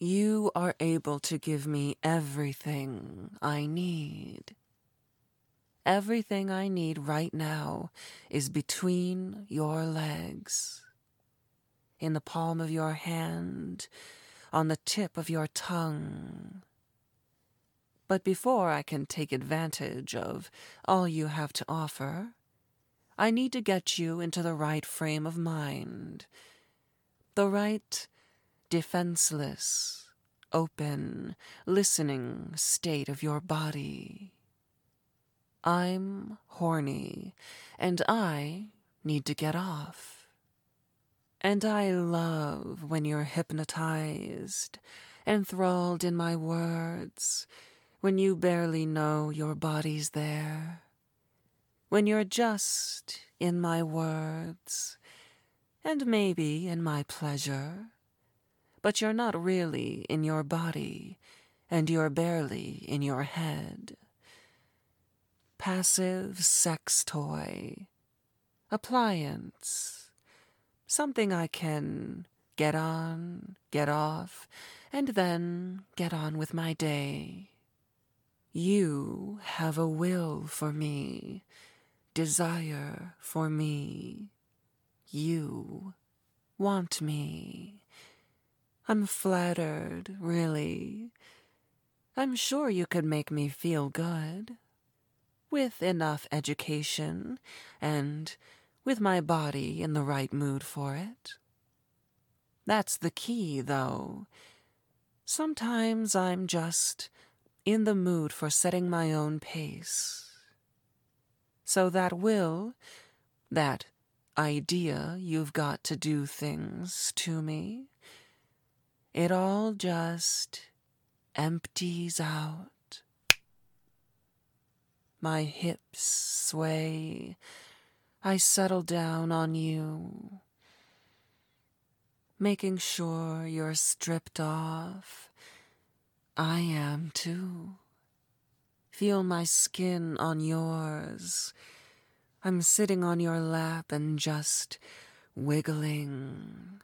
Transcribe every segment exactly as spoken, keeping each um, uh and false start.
You are able to give me everything I need. Everything I need right now is between your legs, in the palm of your hand, on the tip of your tongue. But before I can take advantage of all you have to offer, I need to get you into the right frame of mind, the right defenseless, open, listening state of your body. I'm horny, and I need to get off. And I love when you're hypnotized, enthralled in my words, when you barely know your body's there, when you're just in my words, and maybe in my pleasure, but you're not really in your body, and you're barely in your head. Passive sex toy, appliance, something I can get on, get off, and then get on with my day. You have a will for me, desire for me. You want me. I'm flattered, really. I'm sure you could make me feel good, with enough education and with my body in the right mood for it. That's the key, though. Sometimes I'm just in the mood for setting my own pace. So that will, that idea you've got to do things to me, it all just empties out. My hips sway. I settle down on you, making sure you're stripped off. I am too. Feel my skin on yours. I'm sitting on your lap and just wiggling.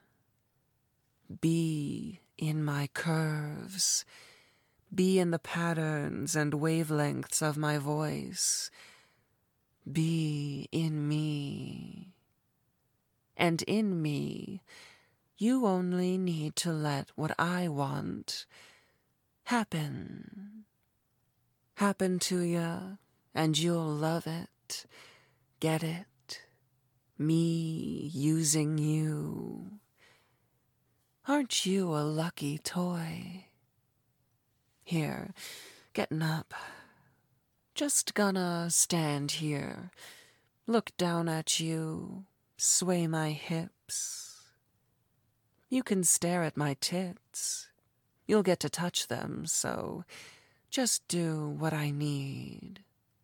Be in my curves. Be in the patterns and wavelengths of my voice. Be in me. And in me, you only need to let what I want happen. Happen to you, and you'll love it. Get it? Me using you. Aren't you a lucky toy? Here, getting up. Just gonna stand here, look down at you, sway my hips. You can stare at my tits. You'll get to touch them, so just do what I need.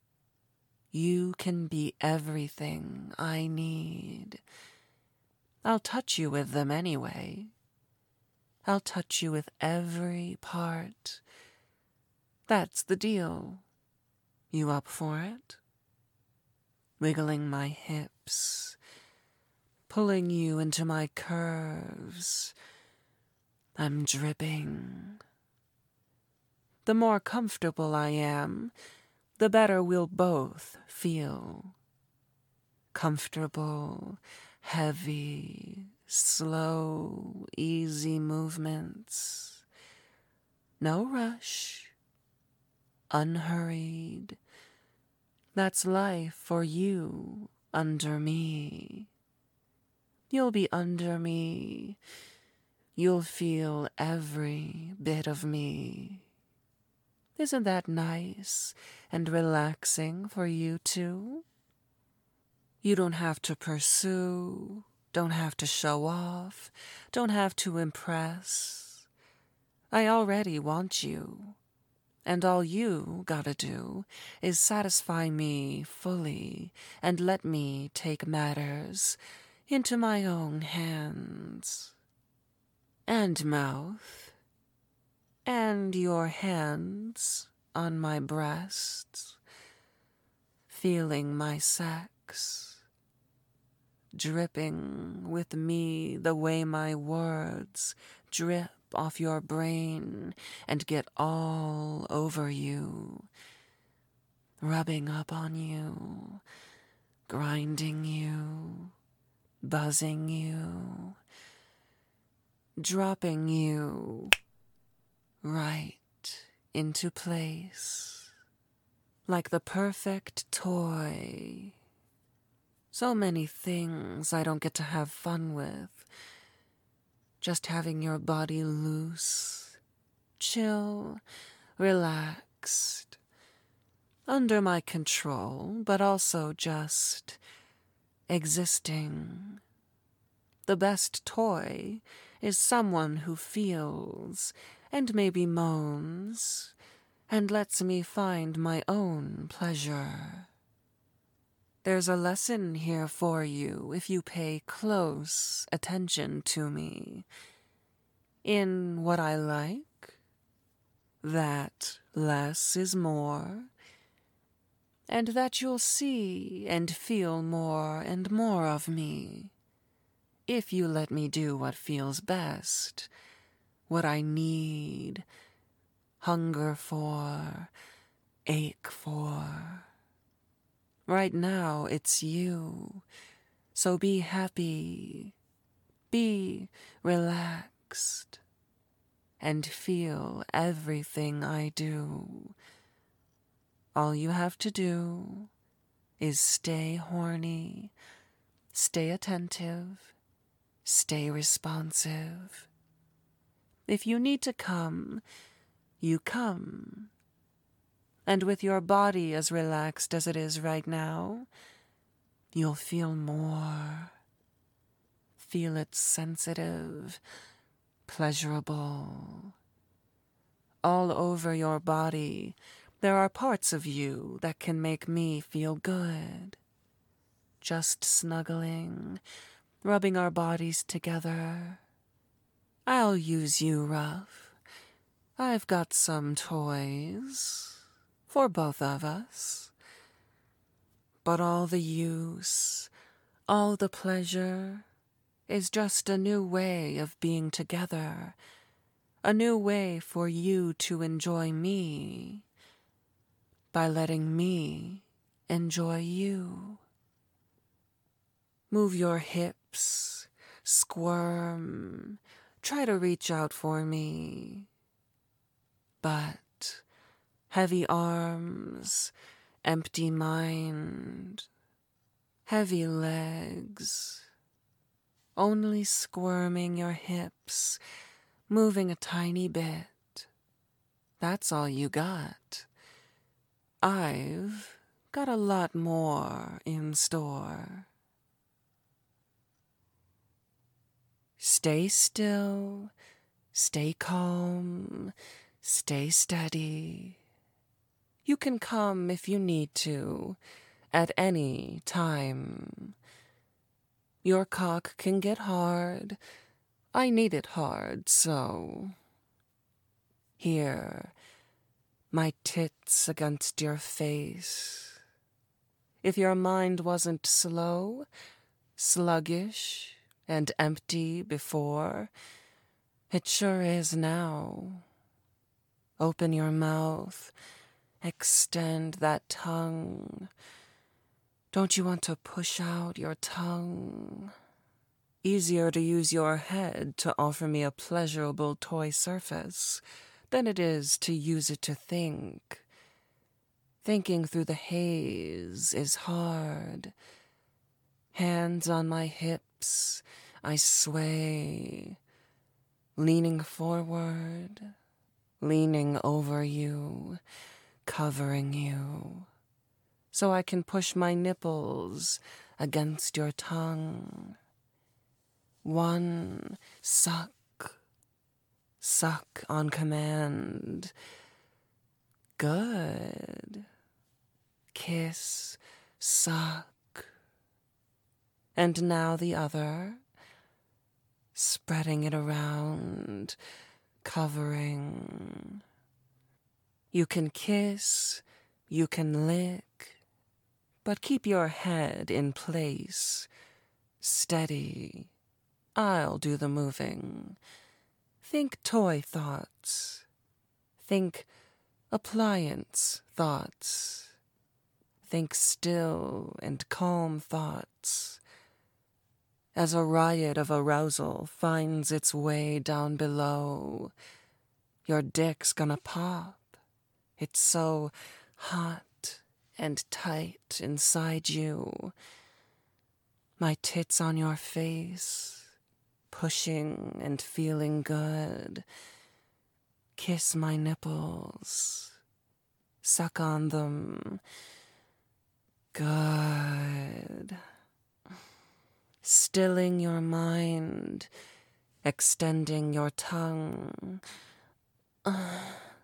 You can be everything I need. I'll touch you with them anyway. I'll touch you with every part. That's the deal. You up for it? Wiggling my hips, pulling you into my curves. I'm dripping. The more comfortable I am, the better we'll both feel. Comfortable, heavy, slow, easy movements. No rush. Unhurried. That's life for you under me. You'll be under me. You'll feel every bit of me. Isn't that nice and relaxing for you too? You don't have to pursue, don't have to show off, don't have to impress. I already want you. And all you gotta do is satisfy me fully and let me take matters into my own hands. And mouth. And your hands on my breasts. Feeling my sex. Dripping with me the way my words drip off your brain and get all over you, rubbing up on you, grinding you, buzzing you, dropping you right into place, like the perfect toy. So many things I don't get to have fun with. Just having your body loose, chill, relaxed, under my control, but also just existing. The best toy is someone who feels and maybe moans and lets me find my own pleasure. There's a lesson here for you if you pay close attention to me. In what I like, that less is more, and that you'll see and feel more and more of me, if you let me do what feels best, what I need, hunger for, ache for. Right now, it's you, so be happy, be relaxed, and feel everything I do. All you have to do is stay horny, stay attentive, stay responsive. If you need to come, you come. And with your body as relaxed as it is right now, you'll feel more. Feel it sensitive, pleasurable. All over your body, there are parts of you that can make me feel good. Just snuggling, rubbing our bodies together. I'll use you rough. I've got some toys for both of us. But all the use, all the pleasure, is just a new way of being together, a new way for you to enjoy me, by letting me enjoy you. Move your hips, squirm, try to reach out for me. But heavy arms, empty mind, heavy legs, only squirming your hips, moving a tiny bit. That's all you got. I've got a lot more in store. Stay still, stay calm, stay steady. You can come if you need to, at any time. Your cock can get hard. I need it hard, so. Here, my tits against your face. If your mind wasn't slow, sluggish, and empty before, it sure is now. Open your mouth. Extend that tongue. Don't you want to push out your tongue? Easier to use your head to offer me a pleasurable toy surface than it is to use it to think. Thinking through the haze is hard. Hands on my hips, I sway, leaning forward, leaning over you, covering you, so I can push my nipples against your tongue. One suck, suck on command. Good. Kiss, suck. And now the other, spreading it around, covering. You can kiss, you can lick, but keep your head in place, steady. I'll do the moving. Think toy thoughts. Think appliance thoughts. Think still and calm thoughts. As a riot of arousal finds its way down below, your dick's gonna pop. It's so hot and tight inside you. My tits on your face, pushing and feeling good. Kiss my nipples. Suck on them. Good. Stilling your mind, extending your tongue. Uh,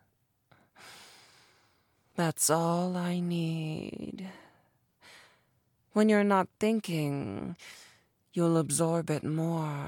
that's all I need. When you're not thinking, you'll absorb it more.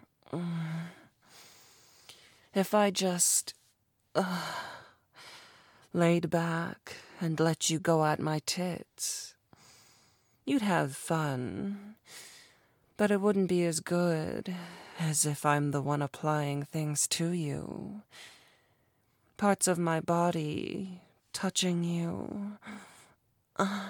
If I just uh, laid back and let you go at my tits, you'd have fun, but it wouldn't be as good as if I'm the one applying things to you. Parts of my body touching you. Uh,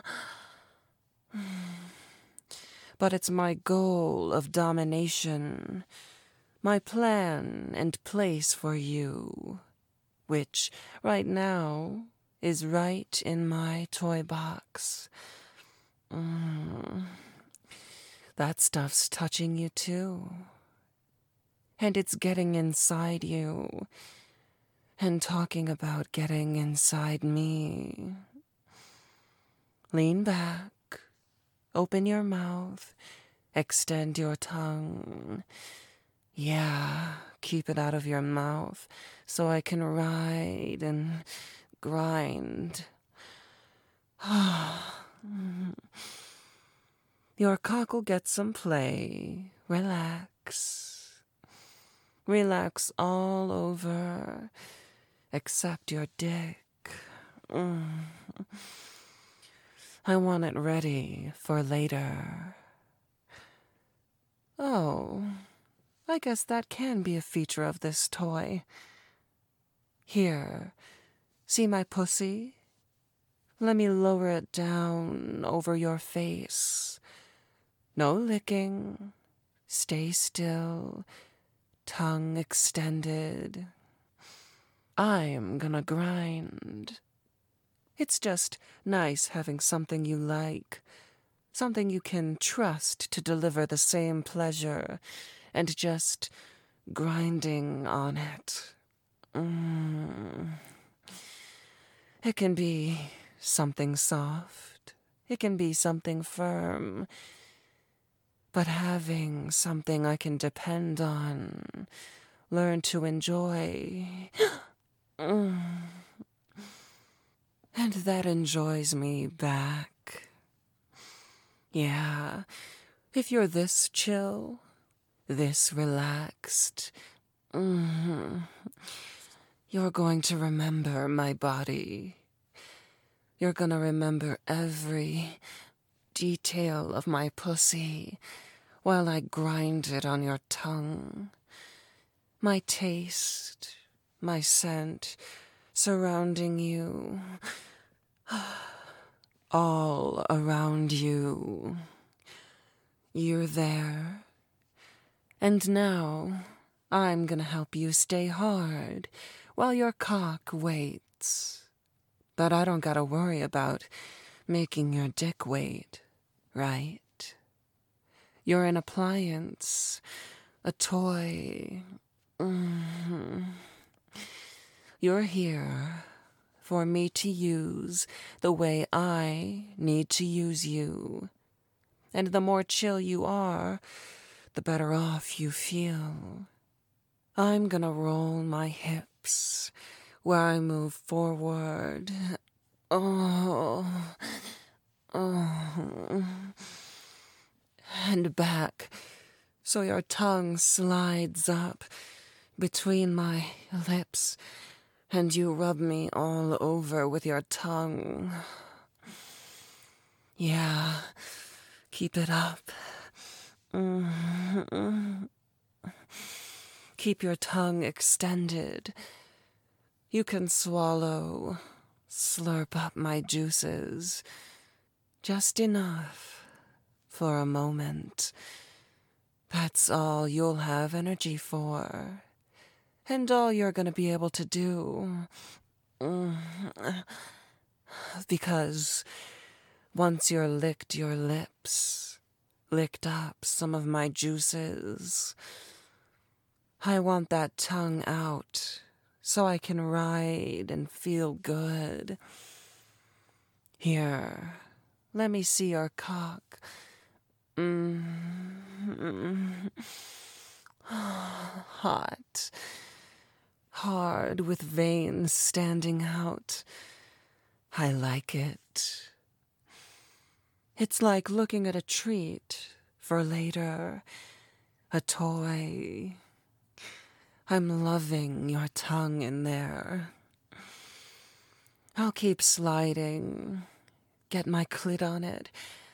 but it's my goal of domination, my plan and place for you, which right now is right in my toy box. Mm. That stuff's touching you too. And it's getting inside you. And talking about getting inside me. Lean back. Open your mouth. Extend your tongue. Yeah, keep it out of your mouth so I can ride and grind. Your cock'll get some play. Relax. Relax all over, except your dick. Mm. I want it ready for later. Oh, I guess that can be a feature of this toy. Here, see my pussy? Let me lower it down over your face. No licking. Stay still. Tongue extended. I'm gonna grind. It's just nice having something you like. Something you can trust to deliver the same pleasure. And just grinding on it. Mm. It can be something soft. It can be something firm. But having something I can depend on, learn to enjoy, mm. and that enjoys me back. Yeah, if you're this chill, this relaxed, mm, you're going to remember my body. You're gonna remember every detail of my pussy while I grind it on your tongue. My taste, my scent, surrounding you, all around you. You're there. And now I'm gonna help you stay hard while your cock waits. But I don't gotta worry about making your dick wait, right? You're an appliance, a toy. Mm-hmm. You're here for me to use the way I need to use you. And the more chill you are, the better off you feel. I'm gonna roll my hips where I move forward. Oh, oh, and back, so your tongue slides up between my lips, and you rub me all over with your tongue. Yeah, keep it up. Mm-hmm. Keep your tongue extended. You can swallow, slurp up my juices. Just enough for a moment. That's all you'll have energy for. And all you're going to be able to do. Because once you're licked your lips, licked up some of my juices, I want that tongue out so I can ride and feel good. Here, let me see your cock. Mm. Hot. Hard with veins standing out. I like it. It's like looking at a treat for later, a toy. I'm loving your tongue in there. I'll keep sliding, get my clit on it.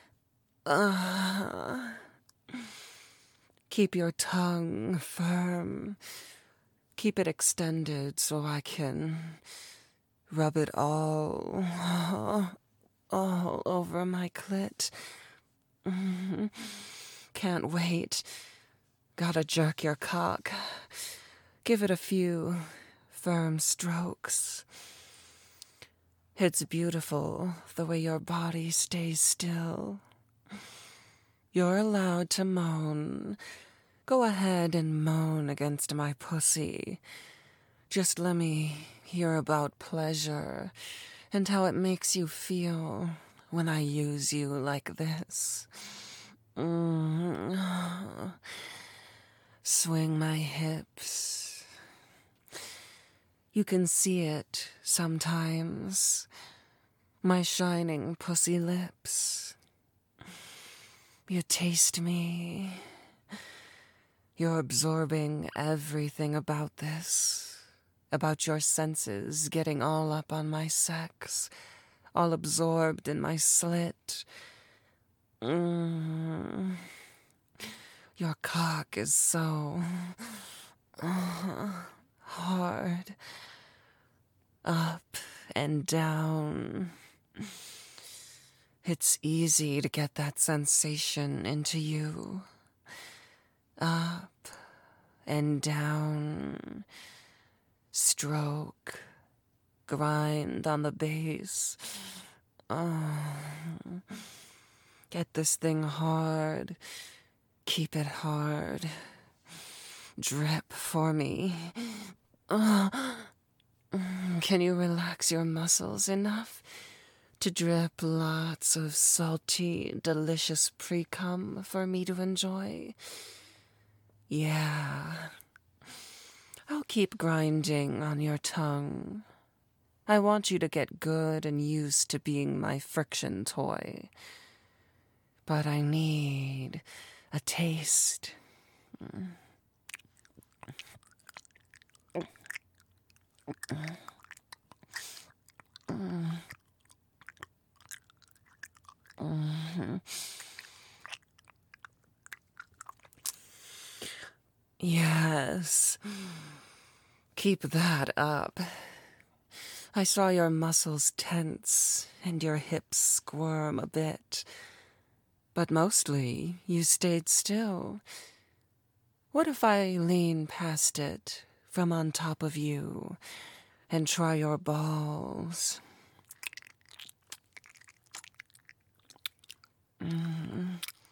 Uh, keep your tongue firm. Keep it extended so I can rub it all, all over my clit. Can't wait. Gotta jerk your cock. Give it a few firm strokes. It's beautiful the way your body stays still. You're allowed to moan. Go ahead and moan against my pussy. Just let me hear about pleasure and how it makes you feel when I use you like this. Mm. Swing my hips. You can see it sometimes. My shining pussy lips. You taste me. You're absorbing everything about this. About your senses getting all up on my sex. All absorbed in my slit. Mm. Your cock is so uh, hard. Up and down. It's easy to get that sensation into you. Up and down. Stroke. Grind on the bass. Oh. Get this thing hard. Keep it hard. Drip for me. Oh. Can you relax your muscles enough to drip lots of salty, delicious pre-cum for me to enjoy? Yeah. I'll keep grinding on your tongue. I want you to get good and used to being my friction toy. But I need a taste. Mm. Mm. Mm-hmm. Yes. Keep that up. I saw your muscles tense and your hips squirm a bit. But mostly you stayed still. What if I lean past it from on top of you and try your balls? Mm.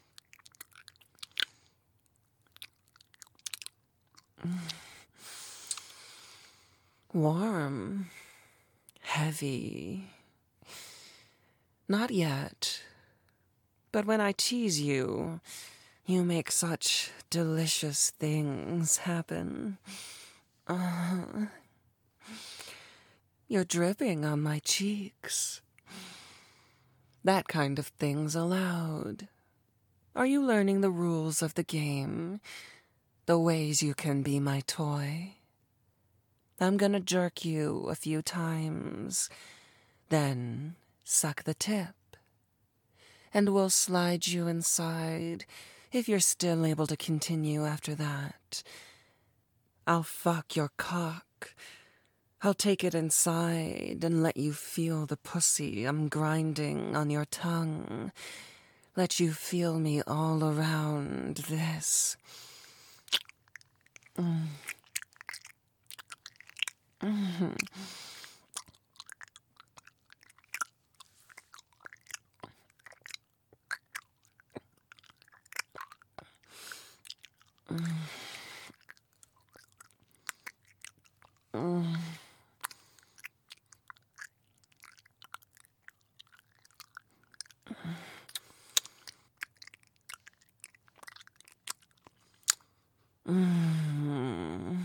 Mm. Warm, heavy. Not yet. But when I tease you, you make such delicious things happen. Uh, you're dripping on my cheeks. That kind of thing's allowed. Are you learning the rules of the game? The ways you can be my toy? I'm gonna jerk you a few times, then suck the tip. And we'll slide you inside if you're still able to continue after that. I'll fuck your cock. I'll take it inside and let you feel the pussy I'm grinding on your tongue. Let you feel me all around this. Mm. Mm-hmm. Mm. Mm. Mm.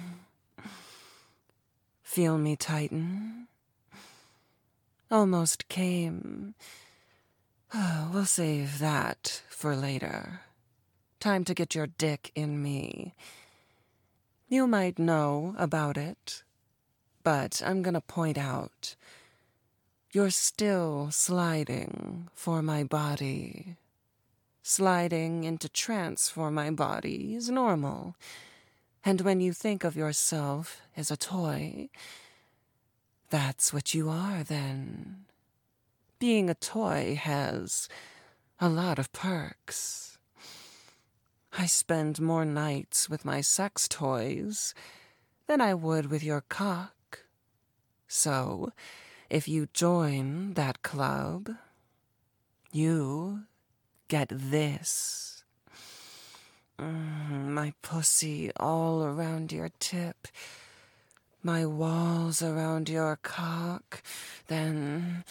Feel me tighten? Almost came. Oh, we'll save that for later. Time to get your dick in me. You might know about it, but I'm gonna point out. You're still sliding for my body. Sliding into trance for my body is normal. And when you think of yourself as a toy, that's what you are then. Being a toy has a lot of perks. I spend more nights with my sex toys than I would with your cock. So, if you join that club, you get this. Mm, my pussy all around your tip. My walls around your cock. Then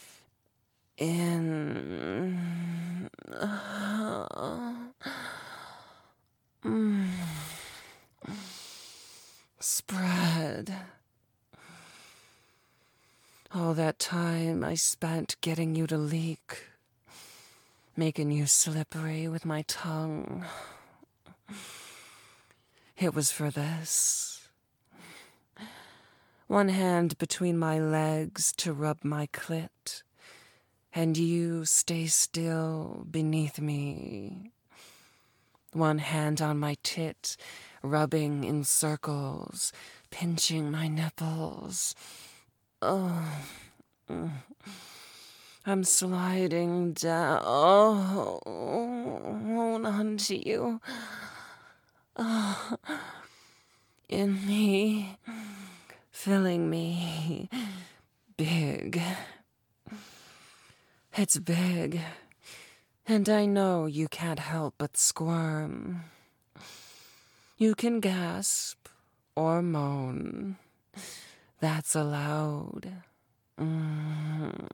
in. Mm. Spread. All that time I spent getting you to leak. Making you slippery with my tongue. It was for this. One hand between my legs to rub my clit, and you stay still beneath me. One hand on my tit, rubbing in circles, pinching my nipples. Oh, I'm sliding down. Oh, hold on to you. Oh, in me, filling me big. It's big, and I know you can't help but squirm. You can gasp or moan. That's allowed. Mm.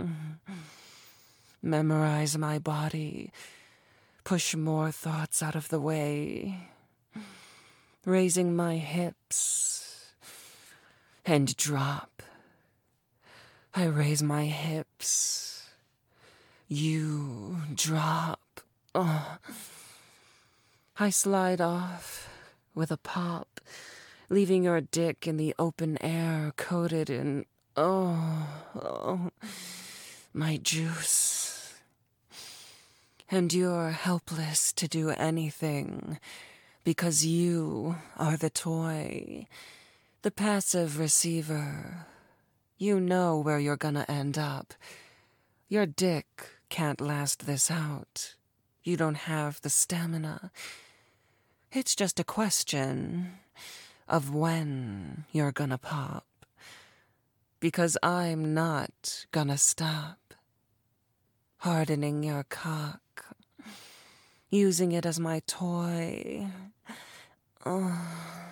Memorize my body. Push more thoughts out of the way. Raising my hips. And drop. I raise my hips. You drop. Oh. I slide off with a pop, leaving your dick in the open air coated in, oh, oh, my juice. And you're helpless to do anything because you are the toy, the passive receiver. You know where you're gonna end up. Your dick can't last this out. You don't have the stamina. It's just a question of when you're gonna pop. Because I'm not gonna stop. Hardening your cock. Using it as my toy. Oh.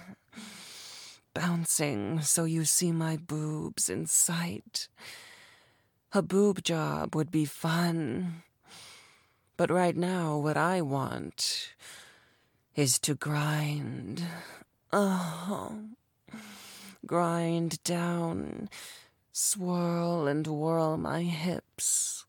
Bouncing so you see my boobs in sight. A boob job would be fun. But right now what I want is to grind. Oh. Grind down. Swirl and whirl my hips.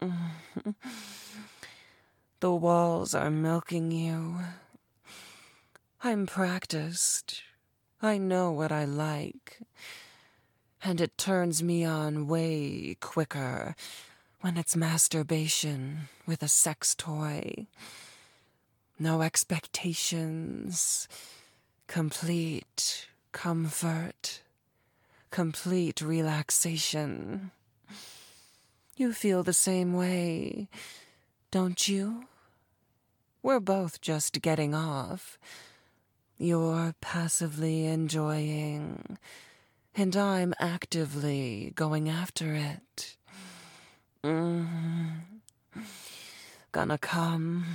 The walls are milking you. I'm practiced. I know what I like. And it turns me on way quicker when it's masturbation with a sex toy. No expectations. complete comfort, complete relaxation. You feel the same way, don't you? We're both just getting off. You're passively enjoying, and I'm actively going after it. Mm. Gonna come.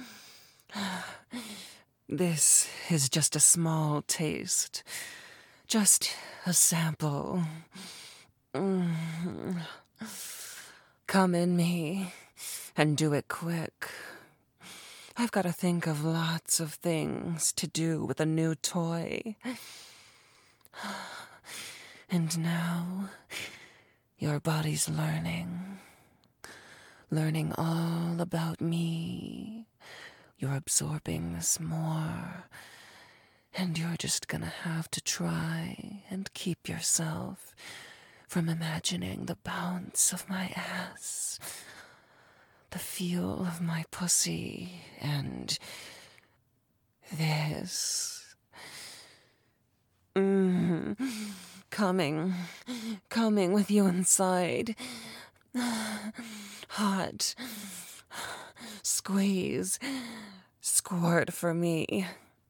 This is just a small taste, just a sample. Mm. Come in me, and do it quick. I've got to think of lots of things to do with a new toy. And now, your body's learning. Learning all about me. You're absorbing this more. And you're just gonna have to try and keep yourself from imagining the bounce of my ass, the feel of my pussy, and this. Mm, coming, coming with you inside. Hot. Squeeze. Squirt for me.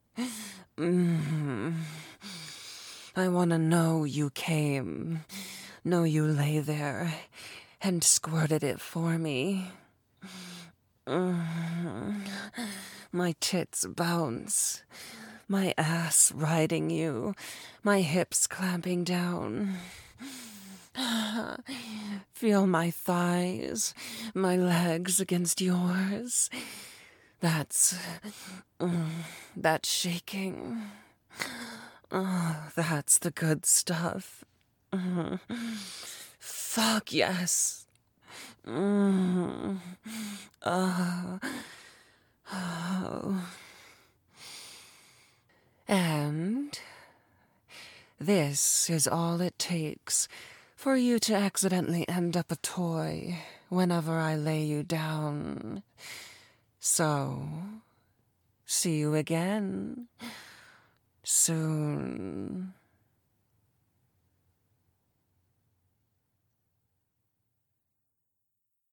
Mm. I want to know you came. Know you lay there and squirted it for me. Mm. My tits bounce. My ass riding you. My hips clamping down. Feel my thighs, my legs against yours. That's... Mm, that's shaking. Oh, that's the good stuff. Mm. Fuck yes. Mm. Oh. Oh. And this is all it takes for you to accidentally end up a toy whenever I lay you down. So, see you again soon.